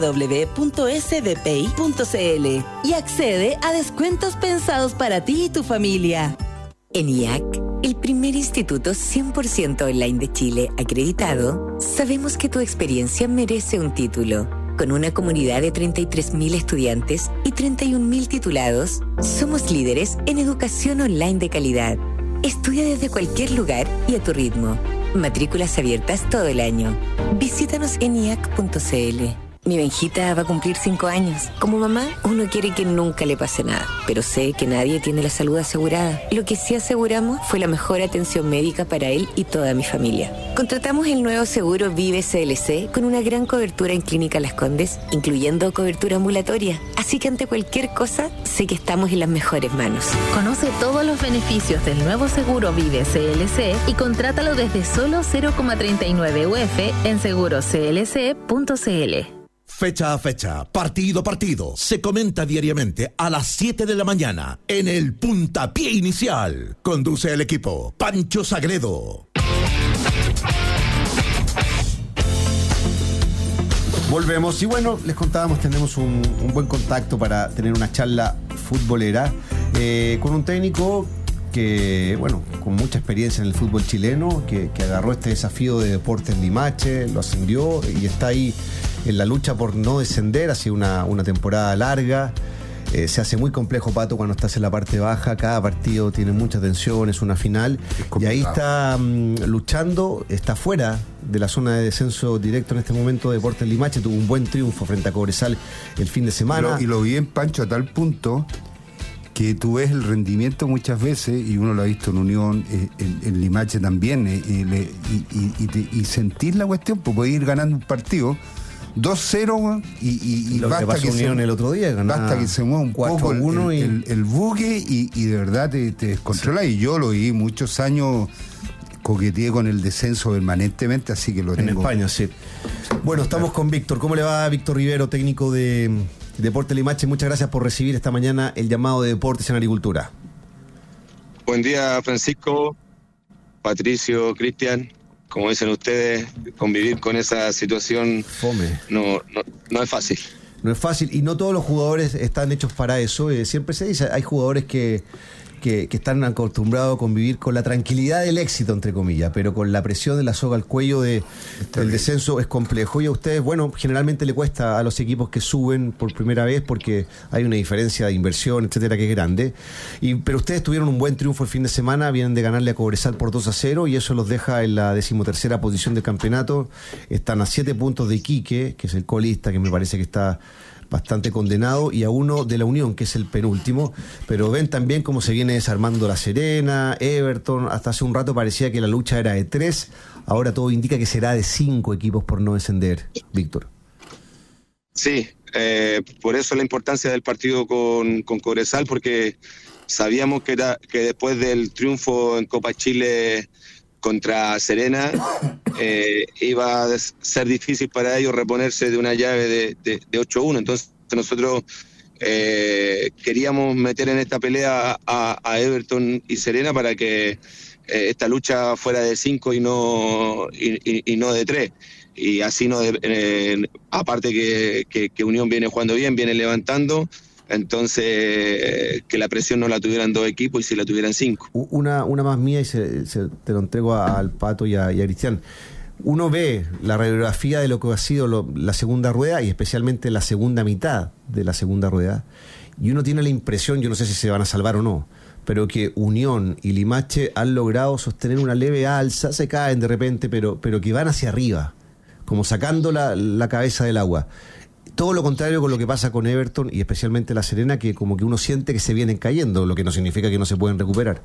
www.sbpi.cl y accede a descuentos pensados para ti y tu familia. En IAC, el primer instituto 100% online de Chile acreditado, sabemos que tu experiencia merece un título. Con una comunidad de 33.000 estudiantes y 31.000 titulados, somos líderes en educación online de calidad. Estudia desde cualquier lugar y a tu ritmo. Matrículas abiertas todo el año. Visítanos en IAC.cl. Mi Benjita va a cumplir 5 años. Como mamá, uno quiere que nunca le pase nada, pero sé que nadie tiene la salud asegurada. Lo que sí aseguramos fue la mejor atención médica para él y toda mi familia. Contratamos el nuevo seguro Vive CLC con una gran cobertura en Clínica Las Condes, incluyendo cobertura ambulatoria. Así que ante cualquier cosa, sé que estamos en las mejores manos. Conoce todos los beneficios del nuevo seguro Vive CLC y contrátalo desde solo 0,39 UF en seguroclc.cl. Fecha a fecha, partido a partido, se comenta diariamente a las 7 de la mañana en el Puntapié Inicial. Conduce el equipo Pancho Sagredo. Volvemos y bueno, les contábamos, tenemos un buen contacto para tener una charla futbolera con un técnico que, bueno, con mucha experiencia en el fútbol chileno, que agarró este desafío de Deportes Limache, lo ascendió y está ahí en la lucha por no descender. Ha sido una temporada larga. Se hace muy complejo, Pato, cuando estás en la parte baja. Cada partido tiene mucha tensión, es una final. Y ahí está luchando, está fuera de la zona de descenso directo en este momento. Deportes Limache tuvo un buen triunfo frente a Cobresal el fin de semana. Y lo vi en Pancho a tal punto que tú ves el rendimiento muchas veces, y uno lo ha visto en Unión, en Limache también, y sentir la cuestión, pues puede ir ganando un partido 2-0 y lo basta que Unión el otro día basta que se mueva un poco el buque y de verdad te descontrola. Sí. Y yo lo vi muchos años, coqueteé con el descenso permanentemente, así que lo tengo. En España, sí. Bueno, estamos con Víctor. ¿Cómo le va, Víctor Rivero, técnico de Deportes Limache? Muchas gracias por recibir esta mañana el llamado de Deportes en Agricultura. Buen día, Francisco, Patricio, Cristian. Como dicen ustedes, convivir con esa situación fome no es fácil. No es fácil, y no todos los jugadores están hechos para eso. Siempre se dice, hay jugadores que están acostumbrados a convivir con la tranquilidad del éxito, entre comillas, pero con la presión de la soga al cuello del descenso es complejo. Y a ustedes, bueno, generalmente le cuesta a los equipos que suben por primera vez porque hay una diferencia de inversión, etcétera, que es grande. Pero ustedes tuvieron un buen triunfo el fin de semana, vienen de ganarle a Cobresal por 2-0 y eso los deja en la 13ª posición del campeonato. Están a 7 puntos de Iquique, que es el colista, que me parece que está bastante condenado, y a 1 de la Unión, que es el penúltimo. Pero ven también cómo se viene desarmando La Serena, Everton. Hasta hace un rato parecía que la lucha era de 3, ahora todo indica que será de 5 equipos por no descender, Víctor. Sí, por eso la importancia del partido con Cobresal, porque sabíamos que después del triunfo en Copa Chile contra Serena, iba a ser difícil para ellos reponerse de una llave de 8-1. Entonces nosotros queríamos meter en esta pelea a Everton y Serena para que esta lucha fuera de 5 y no de 3. Y así aparte que Unión viene jugando bien, viene levantando. Entonces, que la presión no la tuvieran 2 equipos y si la tuvieran 5. Una más mía y te lo entrego al Pato y a Cristian. Uno ve la radiografía de lo que ha sido la segunda rueda y especialmente la segunda mitad de la segunda rueda, y uno tiene la impresión, yo no sé si se van a salvar o no, pero que Unión y Limache han logrado sostener una leve alza, se caen de repente, pero que van hacia arriba, como sacando la cabeza del agua. Todo lo contrario con lo que pasa con Everton y especialmente La Serena, que como que uno siente que se vienen cayendo, lo que no significa que no se pueden recuperar.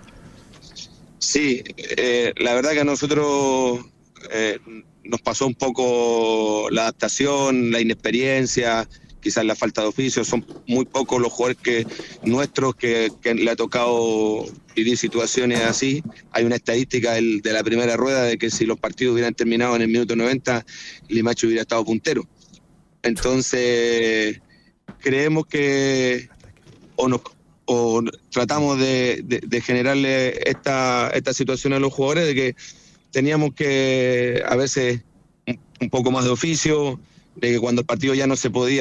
Sí, la verdad que a nosotros nos pasó un poco la adaptación, la inexperiencia, quizás la falta de oficio. Son muy pocos los jugadores nuestros que le ha tocado vivir situaciones así. Hay una estadística de la primera rueda de que si los partidos hubieran terminado en el minuto 90, Limache hubiera estado puntero. Entonces, creemos que o tratamos de generarle esta situación a los jugadores, de que teníamos que a veces un poco más de oficio, de que cuando el partido ya no se puede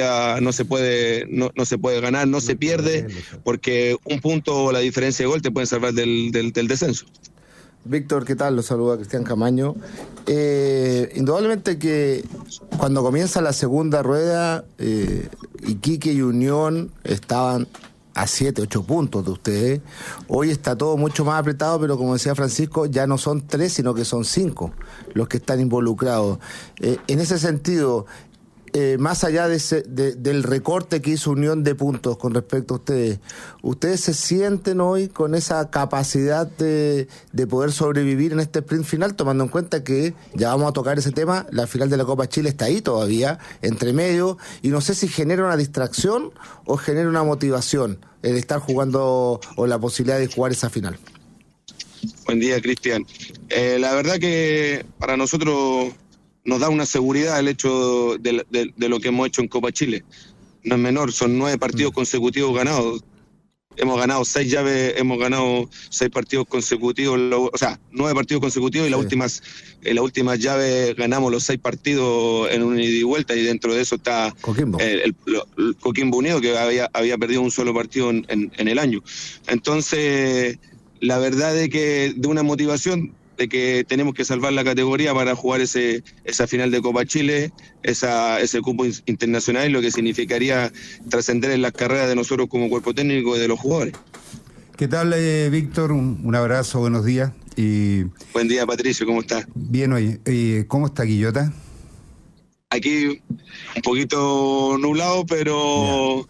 ganar, no se pierde, porque un punto o la diferencia de gol te pueden salvar del descenso. Víctor, ¿qué tal? Los saluda Cristian Camaño. Indudablemente que cuando comienza la segunda rueda, Iquique y Unión estaban a 7, 8 puntos de ustedes. Hoy está todo mucho más apretado, pero como decía Francisco, ya no son 3, sino que son 5 los que están involucrados. En ese sentido, más allá del recorte que hizo Unión de puntos con respecto a ¿ustedes se sienten hoy con esa capacidad de poder sobrevivir en este sprint final, tomando en cuenta que ya vamos a tocar ese tema, la final de la Copa Chile está ahí todavía, entre medio, y no sé si genera una distracción o genera una motivación el estar jugando o la posibilidad de jugar esa final? Buen día, Cristian. La verdad que para nosotros nos da una seguridad el hecho de lo que hemos hecho en Copa Chile. No es menor, son 9 partidos consecutivos ganados. Hemos ganado 6 llaves, hemos ganado 6 partidos consecutivos, 9 partidos consecutivos, y en las últimas llaves ganamos los 6 partidos en un ida y vuelta, y dentro de eso está Coquimbo, el Coquimbo Unido, que había perdido un solo partido en el año. Entonces, la verdad es que de una motivación de que tenemos que salvar la categoría para jugar esa final de Copa Chile, ese cupo internacional, lo que significaría trascender en las carreras de nosotros como cuerpo técnico y de los jugadores. ¿Qué tal, Víctor? Un abrazo, buenos días. Buen día, Patricio, ¿cómo estás? Bien, oye, ¿cómo está Quillota? Aquí un poquito nublado, pero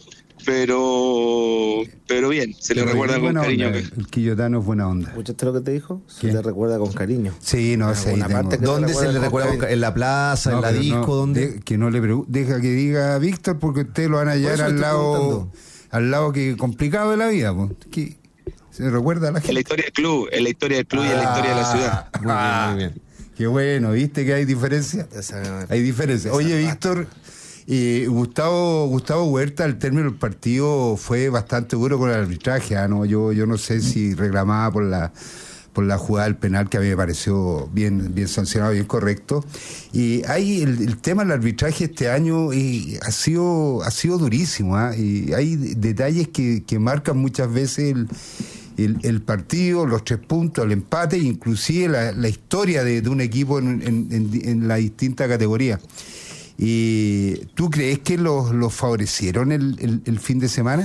bien, se le recuerda con cariño. El quillotano es buena onda. ¿Escuchaste lo que te dijo? Se le recuerda con cariño. Sí, no sé. ¿Dónde se le recuerda? ¿En la plaza, en la disco? ¿Dónde? Que no le deja que diga Víctor, porque ustedes lo van a hallar al lado que complicado de la vida. Que se recuerda a la gente. En la historia del club, y en la historia de la ciudad. Muy bien. Qué bueno, ¿viste que hay diferencia? Hay diferencia. Oye, Víctor, Gustavo Huerta, al término del partido, fue bastante duro con el arbitraje. ¿No? Yo no sé si reclamaba por la jugada del penal, que a mí me pareció bien sancionado, bien correcto. Y hay el tema del arbitraje este año ha sido durísimo. Y hay detalles que marcan muchas veces el partido, los 3 puntos, el empate, inclusive la historia de un equipo en la distinta categoría. ¿Y tú crees que los favorecieron el fin de semana?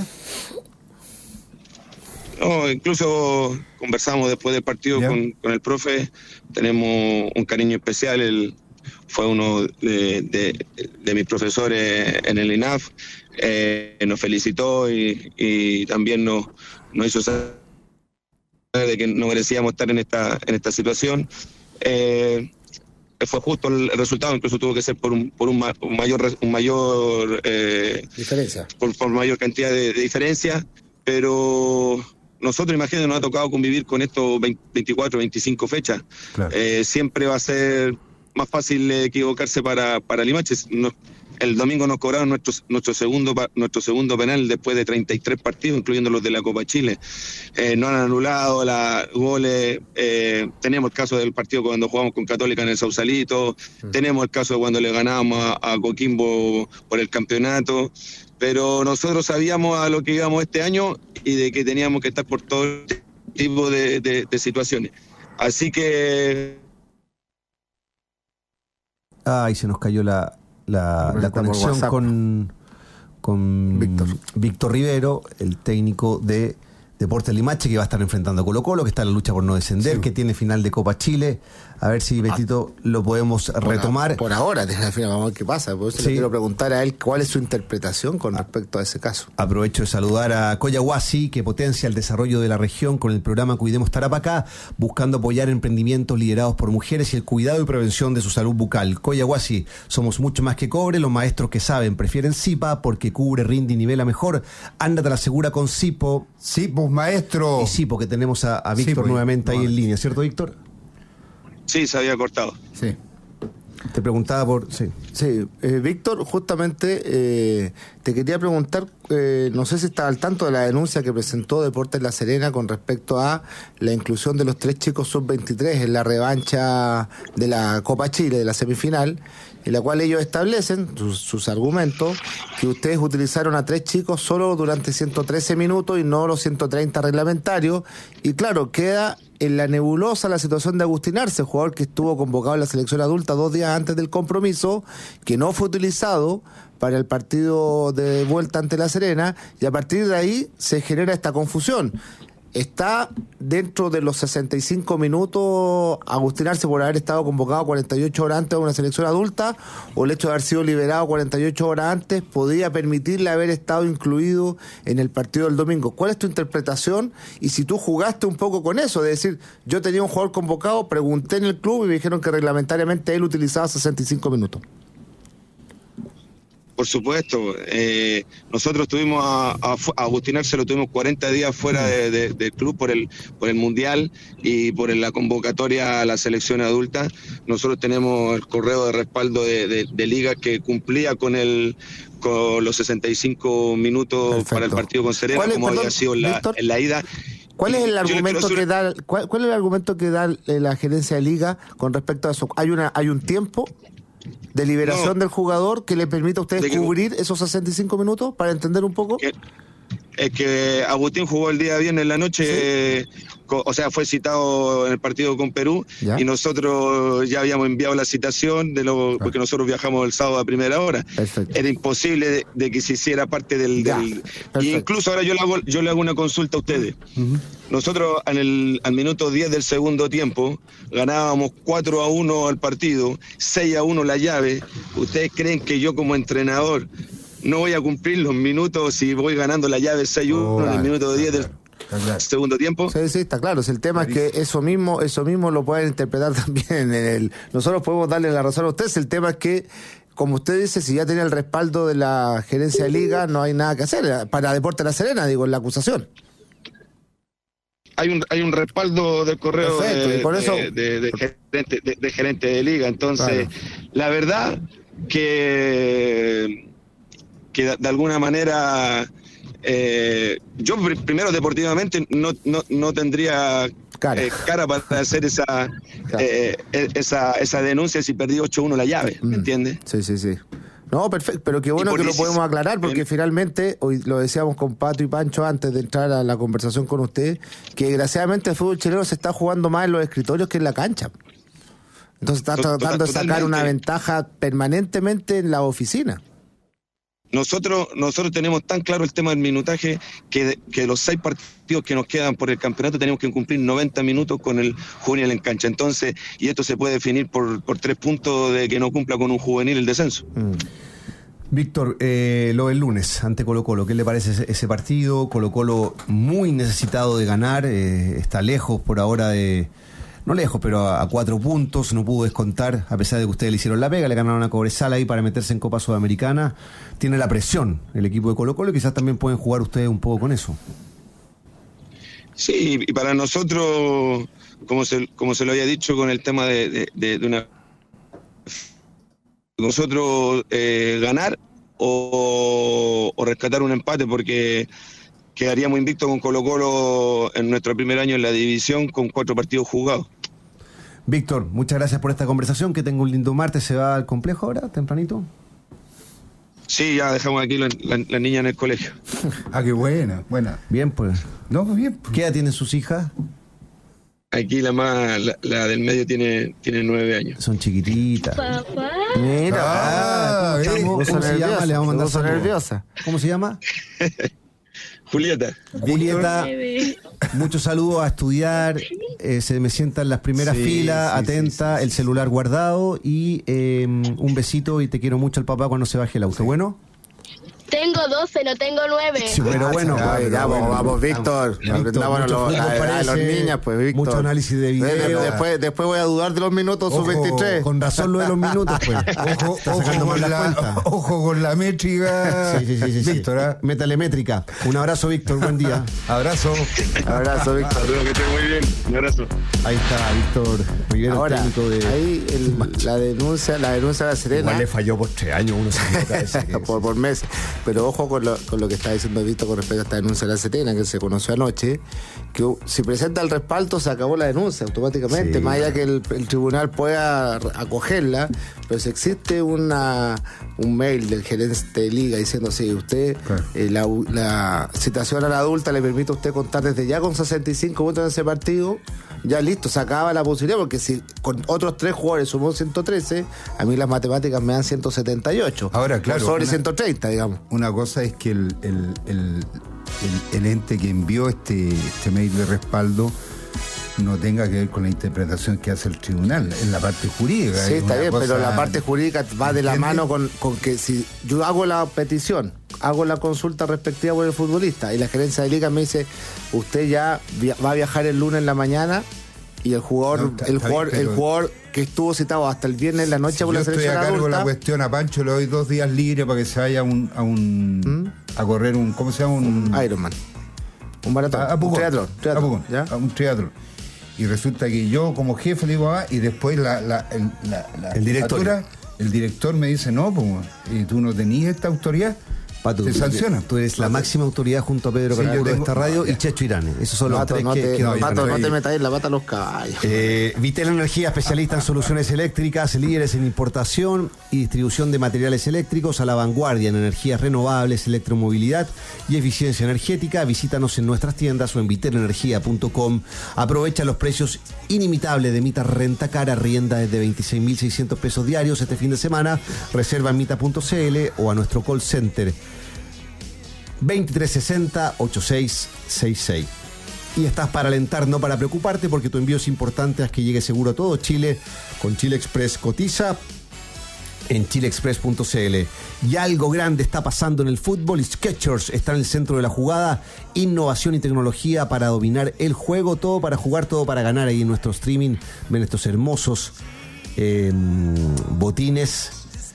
No, incluso conversamos después del partido con el profe. Tenemos un cariño especial. Él fue uno de mis profesores en el INAF. Nos felicitó y también nos hizo saber de que no merecíamos estar en esta situación. Fue justo el resultado, incluso tuvo que ser por mayor diferencia, por mayor cantidad de diferencia, pero nosotros, imagínate, nos ha tocado convivir con esto 24, 25 fechas. Claro. Siempre va a ser más fácil equivocarse para Limache. El domingo nos cobraron nuestro segundo penal después de 33 partidos, incluyendo los de la Copa Chile. No han anulado goles. Tenemos el caso del partido cuando jugamos con Católica en el Sausalito. Tenemos el caso de cuando le ganábamos a Coquimbo por el campeonato. Pero nosotros sabíamos a lo que íbamos este año y de que teníamos que estar por todo tipo de situaciones. Así que... Ay, se nos cayó la conexión con Víctor Rivero, el técnico de Deportes Limache, que va a estar enfrentando a Colo-Colo, que está en la lucha por no descender, que tiene final de Copa Chile. A ver si, Betito, lo podemos retomar. Por ahora, desde la final, vamos a ver qué pasa. Por eso le quiero preguntar a él cuál es su interpretación con respecto a ese caso. Aprovecho de saludar a Coyahuasi, que potencia el desarrollo de la región con el programa Cuidemos Tarapacá, buscando apoyar emprendimientos liderados por mujeres y el cuidado y prevención de su salud bucal. Coyahuasi, somos mucho más que cobre, los maestros que saben prefieren Zipa porque cubre, rinde y nivela mejor. Ándate a la segura con Zipo. Zipo, maestro. Y Zipo, que tenemos a Víctor nuevamente ahí en línea, ¿cierto, Víctor? Sí, se había cortado. Sí. Te preguntaba por... Sí, Víctor, justamente te quería preguntar no sé si está al tanto de la denuncia que presentó Deportes La Serena con respecto a la inclusión de los 3 chicos sub-23 en la revancha de la Copa Chile, de la semifinal, en la cual ellos establecen sus argumentos, que ustedes utilizaron a 3 chicos solo durante 113 minutos y no los 130 reglamentarios, y claro, queda en la nebulosa la situación de Agustín Arce, jugador que estuvo convocado en la selección adulta 2 días antes del compromiso, que no fue utilizado para el partido de vuelta ante La Serena, y a partir de ahí se genera esta confusión. ¿Está dentro de los 65 minutos Agustín Arce por haber estado convocado 48 horas antes de una selección adulta, o el hecho de haber sido liberado 48 horas antes podía permitirle haber estado incluido en el partido del domingo? ¿Cuál es tu interpretación? Y si tú jugaste un poco con eso, de decir, yo tenía un jugador convocado, pregunté en el club y me dijeron que reglamentariamente él utilizaba 65 minutos. Por supuesto, nosotros tuvimos a Agustín Arce, lo tuvimos 40 días fuera del club por el Mundial y por la convocatoria a la selección adulta. Nosotros tenemos el correo de respaldo de Liga que cumplía con los 65 minutos. Perfecto. Para el partido con Serena, como había sido en la ida. ¿Cuál es el argumento que da cuál es el argumento que da la gerencia de Liga con respecto a eso? ¿Hay un tiempo de liberación del jugador que le permita a ustedes cubrir esos 65 minutos, para entender un poco? Es que Agustín jugó el día viernes en la noche, ¿sí? O sea, fue citado en el partido con Perú, ¿ya? Y nosotros ya habíamos enviado la citación porque nosotros viajamos el sábado a primera hora. Perfecto. Era imposible de que se hiciera parte del y incluso ahora yo le hago una consulta a ustedes. Uh-huh. Nosotros al minuto 10 del segundo tiempo ganábamos 4-1 al partido, 6-1 la llave. ¿Ustedes creen que yo como entrenador no voy a cumplir los minutos si voy ganando la llave 6-1 en el minuto 10 del segundo tiempo? Sí, está claro. El tema es que eso mismo lo pueden interpretar también nosotros podemos darle la razón a ustedes. El tema es que, como usted dice, si ya tiene el respaldo de la gerencia de Liga, no hay nada que hacer. Para Deportes La Serena, digo, en la acusación. Hay un respaldo del correo de gerente de Liga. Entonces, claro, la verdad que de alguna manera yo primero deportivamente no tendría cara para hacer esa denuncia si perdí 8-1 la llave, ¿me entiendes? Sí. No, perfecto, pero qué bueno que lo podemos aclarar, porque finalmente, hoy lo decíamos con Pato y Pancho antes de entrar a la conversación con usted, que desgraciadamente el fútbol chileno se está jugando más en los escritorios que en la cancha. Entonces está tratando de sacar una ventaja permanentemente en la oficina. Nosotros tenemos tan claro el tema del minutaje que los 6 partidos que nos quedan por el campeonato tenemos que cumplir 90 minutos con el juvenil en cancha. Entonces, y esto se puede definir por 3 puntos de que no cumpla con un juvenil el descenso. Víctor, lo del lunes ante Colo-Colo, ¿qué le parece ese partido? Colo-Colo muy necesitado de ganar, está lejos por ahora no lejos, pero a 4 puntos, no pudo descontar, a pesar de que ustedes le hicieron la pega, le ganaron a Cobresal ahí para meterse en Copa Sudamericana. Tiene la presión el equipo de Colo-Colo y quizás también pueden jugar ustedes un poco con eso. Sí, y para nosotros, como se lo había dicho con el tema de una... Nosotros ganar o rescatar un empate, porque quedaríamos invictos con Colo-Colo en nuestro primer año en la división con 4 partidos jugados. Víctor, muchas gracias por esta conversación, que tenga un lindo martes. ¿Se va al complejo ahora, tempranito? Sí, ya dejamos aquí la niña en el colegio. Qué buena. Bien, pues. No, bien. Pues. ¿Qué edad tienen sus hijas? Aquí la del medio tiene 9 años. Son chiquititas. Papá. Mira, ¿cómo se llama? Le vamos a mandar saludos. Nerviosa. ¿Cómo se llama? Julieta, muchos saludos, a estudiar, se me sienta en las primeras filas, atenta, el celular guardado y un besito y te quiero mucho al papá cuando se baje el auto. ¿Bueno? Tengo 12, no tengo 9. Sí, pero bueno, vamos, Víctor. Aprendamos a los niños, pues, Víctor. Mucho análisis de video. Después voy a dudar de los minutos sub-23. Con razón lo de los minutos, pues. Ojo con la métrica. Sí. Víctor, métale métrica. Un abrazo, Víctor, buen día. Abrazo, Víctor. Espero que esté muy bien. Un abrazo. Ahí está, Víctor. Muy bien. Ahora, ahí la denuncia de La Serena. Igual le falló por 3 años, uno se equivoca. por mes. Pero ojo con lo que está diciendo Víctor con respecto a esta denuncia de la Setena, que se conoció anoche, que si presenta el respaldo se acabó la denuncia automáticamente, más allá que el tribunal pueda acogerla, pero si existe un mail del gerente de liga diciendo, sí, usted, la citación a la adulta le permite a usted contar desde ya con 65 puntos en ese partido, ya listo, se acaba la posibilidad, porque si con otros 3 jugadores sumó 113, a mí las matemáticas me dan 178. Ahora, claro. Sobre 130, digamos. Una cosa es que el ente que envió este mail de respaldo no tenga que ver con la interpretación que hace el tribunal, en la parte jurídica. Sí, está bien, pero la parte jurídica va de la mano con que si yo hago la petición, hago la consulta respectiva por el futbolista y la gerencia de liga me dice, usted ya va a viajar el lunes en la mañana y el jugador que estuvo citado hasta el viernes en la noche por la selección adulta. Yo estoy a cargo de la cuestión a Pancho, le doy 2 días libres para que se vaya a correr un, ¿cómo se llama? Un Ironman. Un maratón. Un triatlón. Un triatlón. Y resulta que yo como jefe le digo, y después el director me dice, no, pues, tú no tenías esta autoridad. Pato, te sancionan. Tú eres la máxima autoridad junto a Pedro Caracol de esta radio y Checho Irane. Esos son los tres que no te metas en la pata a los caballos. Vitel Energía, especialista en soluciones eléctricas, líderes en importación y distribución de materiales eléctricos, a la vanguardia en energías renovables, electromovilidad y eficiencia energética. Visítanos en nuestras tiendas o en vitelenergia.com. Aprovecha los precios inimitables de Mita Rentacar, arrienda desde 26.600 pesos diarios este fin de semana. Reserva en mita.cl o a nuestro call center 2360-8666. Y estás para alentar, no para preocuparte, porque tu envío es importante. Haz que llegue seguro a todo Chile. Con Chile Express cotiza en chileexpress.cl. Y algo grande está pasando en el fútbol. Skechers está en el centro de la jugada. Innovación y tecnología para dominar el juego. Todo para jugar, todo para ganar. Ahí en nuestro streaming ven estos hermosos botines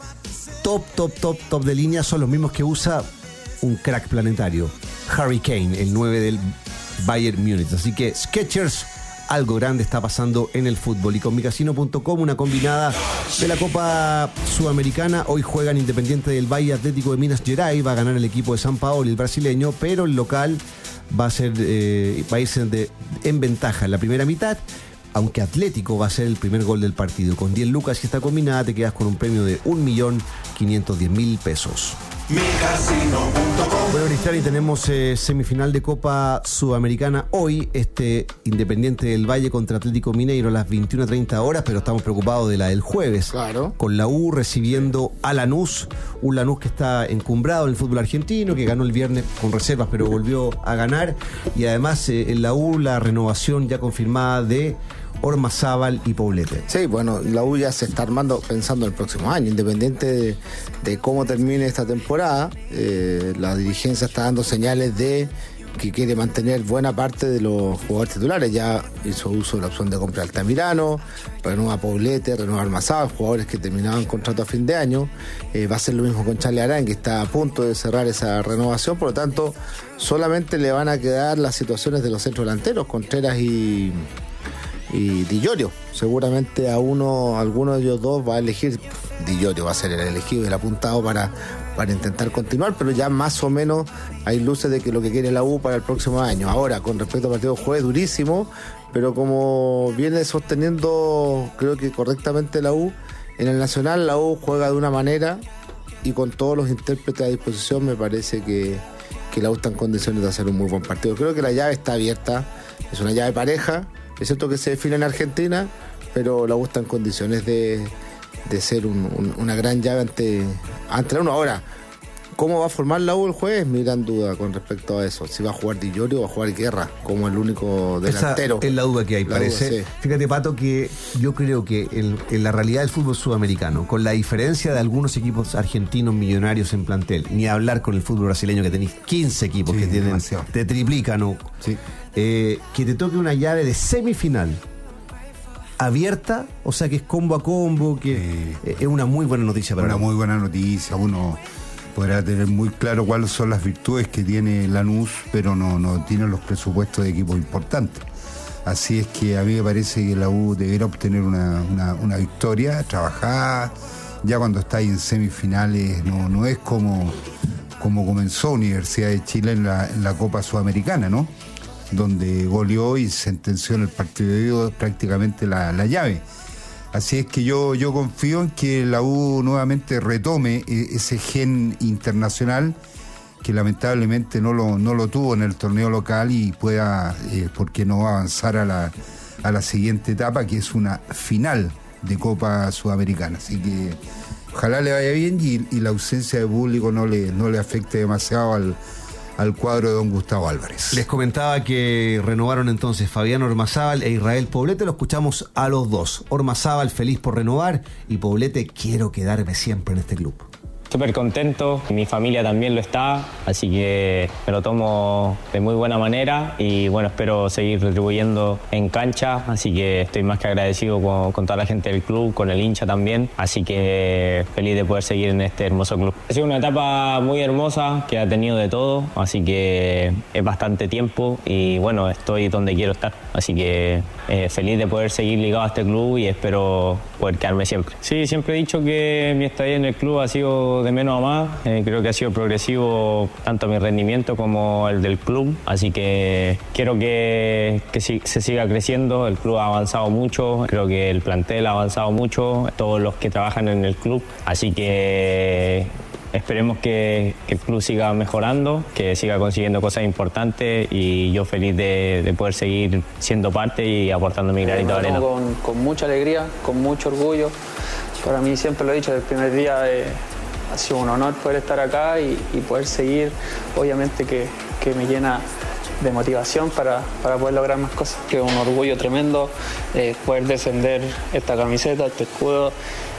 top de línea. Son los mismos que usa un crack planetario, Harry Kane, el 9 del Bayern Múnich. Así que Skechers, algo grande está pasando en el fútbol. Y con micasino.com, una combinada de la Copa Sudamericana. Hoy juegan Independiente del Valle, Atlético de Minas Gerais. Va a ganar el equipo de San Paolo, el brasileño, pero el local va a irse en ventaja en la primera mitad, aunque Atlético va a ser el primer gol del partido. Con 10 lucas y esta combinada te quedas con un premio de 1.510.000 pesos. Bueno, Cristian, y tenemos semifinal de Copa Sudamericana hoy, Independiente del Valle contra Atlético Mineiro a las 21:30 horas, pero estamos preocupados de la del jueves, claro, con la U recibiendo a Lanús, un Lanús que está encumbrado en el fútbol argentino, que ganó el viernes con reservas pero volvió a ganar, y además en la U la renovación ya confirmada de Ormazábal y Poblete. Sí, bueno, la U ya se está armando pensando en el próximo año, independiente de cómo termine esta temporada. La dirigencia está dando señales de que quiere mantener buena parte de los jugadores titulares. Ya hizo uso de la opción de compra Altamirano, renueva Poblete, renueva Ormazábal, jugadores que terminaban contrato a fin de año. Va a ser lo mismo con Charly Arán, que está a punto de cerrar esa renovación. Por lo tanto, solamente le van a quedar las situaciones de los centros delanteros, Contreras y Di Llorio. Seguramente alguno de ellos dos va a elegir. Di Llorio va a ser el elegido, el apuntado para intentar continuar, pero ya más o menos hay luces de que lo que quiere la U para el próximo año. Ahora, con respecto al partido jueves, durísimo, pero como viene sosteniendo, creo que correctamente la U, en el Nacional la U juega de una manera y con todos los intérpretes a disposición me parece que la U está en condiciones de hacer un muy buen partido. Creo que la llave está abierta, es una llave pareja. Es cierto que se define en Argentina, pero la U está en condiciones de ser una gran llave ante la U. Ahora, ¿cómo va a formar la U el jueves? Mi gran duda con respecto a eso. Si va a jugar Di Llorio o va a jugar Guerra como el único delantero. Esa es la duda que hay, parece. Duda, sí. Fíjate, Pato, que yo creo que en la realidad del fútbol sudamericano, con la diferencia de algunos equipos argentinos millonarios en plantel, ni hablar con el fútbol brasileño, que tenéis 15 equipos que tienen, te triplican, ¿no? Sí. Que te toque una llave de semifinal abierta, o sea que es combo a combo, que es una muy buena noticia para muy buena noticia. Uno podrá tener muy claro cuáles son las virtudes que tiene Lanús, pero no tiene los presupuestos de equipos importantes. Así es que a mí me parece que la U deberá obtener una victoria, trabajar. Ya cuando está ahí en semifinales no es como como comenzó Universidad de Chile en la Copa Sudamericana, ¿no? Donde goleó y sentenció en el partido prácticamente la llave. Así es que yo confío en que la U nuevamente retome ese gen internacional que lamentablemente no lo tuvo en el torneo local y pueda, ¿por qué no avanzar a la siguiente etapa, que es una final de Copa Sudamericana? Así que ojalá le vaya bien y la ausencia de público no le afecte demasiado al cuadro de don Gustavo Álvarez. Les comentaba que renovaron entonces Fabián Ormazábal e Israel Poblete. Lo escuchamos a los dos. Ormazábal feliz por renovar y Poblete, quiero quedarme siempre en este club. Súper contento, mi familia también lo está, así que me lo tomo de muy buena manera y bueno, espero seguir retribuyendo en cancha, así que estoy más que agradecido con toda la gente del club, con el hincha también, así que feliz de poder seguir en este hermoso club. Ha sido una etapa muy hermosa que ha tenido de todo, así que es bastante tiempo y bueno, estoy donde quiero estar, así que feliz de poder seguir ligado a este club y espero poder quedarme siempre. Sí, siempre he dicho que mi estadía en el club ha sido de menos a más, creo que ha sido progresivo tanto mi rendimiento como el del club, así que quiero que se siga creciendo, el club ha avanzado mucho, creo que el plantel ha avanzado mucho, todos los que trabajan en el club, así que esperemos que el club siga mejorando, que siga consiguiendo cosas importantes y yo feliz de poder seguir siendo parte y aportando mi granito de arena. Con mucha alegría, con mucho orgullo, para mí siempre lo he dicho desde el primer día, ha sido un honor poder estar acá y poder seguir, obviamente que me llena de motivación para poder lograr más cosas. Que es un orgullo tremendo poder defender esta camiseta, este escudo,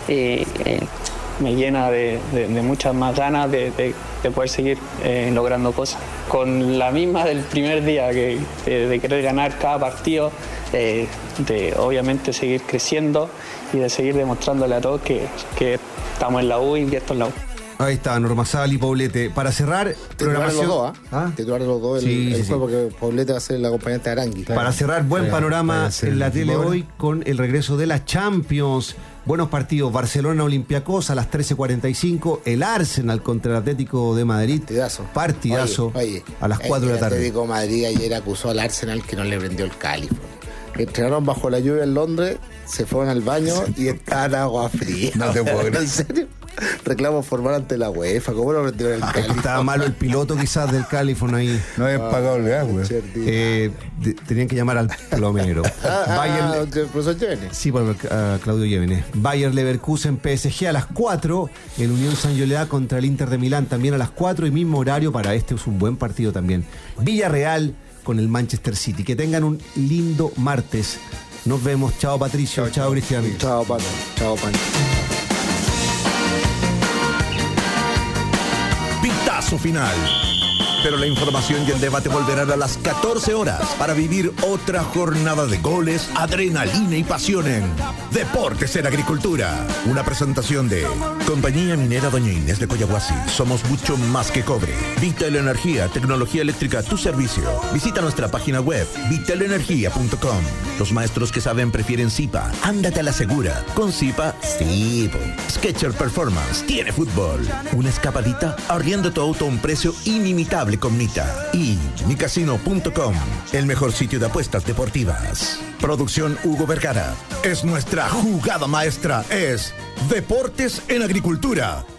me llena de muchas más ganas de poder seguir logrando cosas. Con la misma del primer día, de querer ganar cada partido, de obviamente seguir creciendo y de seguir demostrándole a todos que estamos en la U y que esto es la U. Ahí está, Ormazábal y Poblete. Para cerrar, programación. Titulares los dos el juego, porque Poblete va a ser el acompañante de Arangui. Para cerrar, buen panorama en la tele hoy con el regreso de la Champions. Buenos partidos, Barcelona-Olympiacos a las 13:45, el Arsenal contra el Atlético de Madrid. Partidazo. Oye, a las 4 de la tarde. El Atlético de Madrid ayer acusó al Arsenal que no le prendió el cáliz. Entrenaron bajo la lluvia en Londres, se fueron al baño y estaban agua fría. No te puedo creer. ¿En serio? Reclamo formal ante la UEFA. ¿Cómo no prendieron el cáliz? Estaba malo el piloto quizás del California ahí. No habían pagado el gas, güey. Tenían que llamar al plomero. El profesor Llévenes. Sí, por Claudio Llévenes. Bayer Leverkusen PSG a las 4. El Unión San Lloleá contra el Inter de Milán también a las 4. Y mismo horario para este, es un buen partido también. Villarreal con el Manchester City. Que tengan un lindo martes. Nos vemos. Chao Patricio. Chao Cristian. Chao Pato. Chao Pancho. Pitazo final. Pero la información y el debate volverán a las 14 horas para vivir otra jornada de goles, adrenalina y pasión en Deportes en Agricultura. Una presentación de Compañía Minera Doña Inés de Coyahuasi. Somos mucho más que cobre. Vital Energía, tecnología eléctrica a tu servicio. Visita nuestra página web vitalenergia.com. Los maestros que saben prefieren Zipa. Ándate a la segura. Con Zipa, sí. Sketcher Performance tiene fútbol. Una escapadita arriendo tu auto a un precio inimitable con Mita. Y micasino.com, el mejor sitio de apuestas deportivas. Producción Hugo Vergara. Es nuestra jugada maestra. Es Deportes en Agricultura.